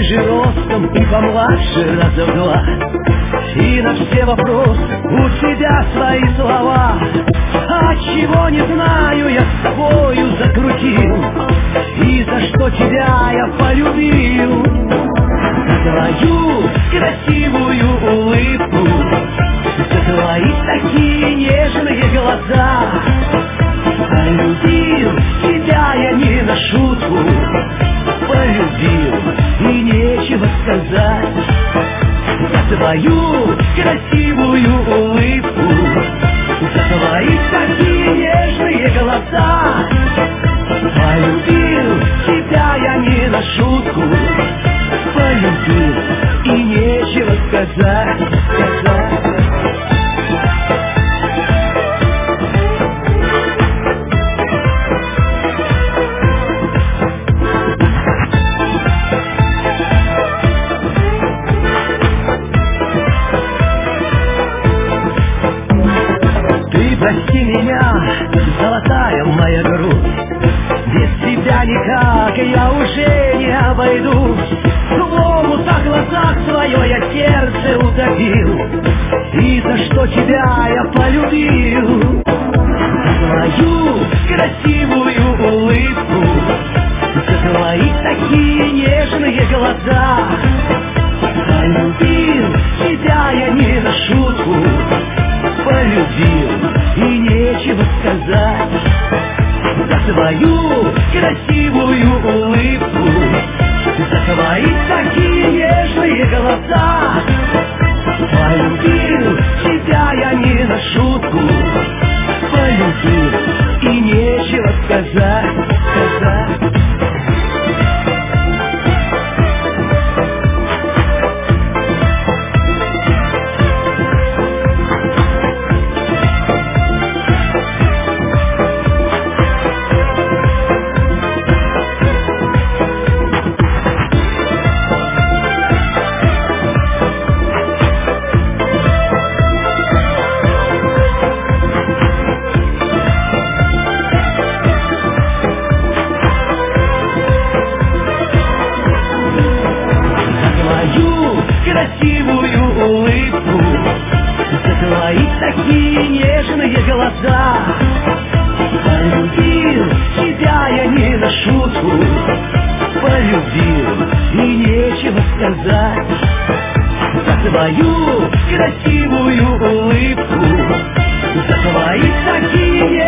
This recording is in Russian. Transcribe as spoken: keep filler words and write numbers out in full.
пониже ростом и помладше раза в два. И на все вопросы у тебя свои слова. А чего не знаю, я с тобою закрутил, и за что тебя я полюбил. За твою красивую улыбку, за твои такие нежные глаза. Полюбил тебя я не на шутку, полюбил, и нечего сказать. За твою красивую улыбку, за твои такие нежные глаза. Полюбил тебя я не на шутку, полюбил, и нечего сказать, сказать. Прости меня, золотая моя грудь, без тебя никак я уже не обойдусь. В омутах глазах свое я сердце утопил, и за что тебя я полюбил. За твою красивую улыбку, за твои такие нежные глаза. Полюбил тебя я не на шутку, полюбил, и нечего сказать. За твою красивую улыбку, за твои такие нежные глаза. Полюбил тебя я не на шутку, полюбил, и нечего сказать, сказать. Красивую улыбку, за твои такие нежные глаза. Полюбил тебя я не на шутку, полюбил, и нечего сказать. За твою красивую улыбку, за твои такие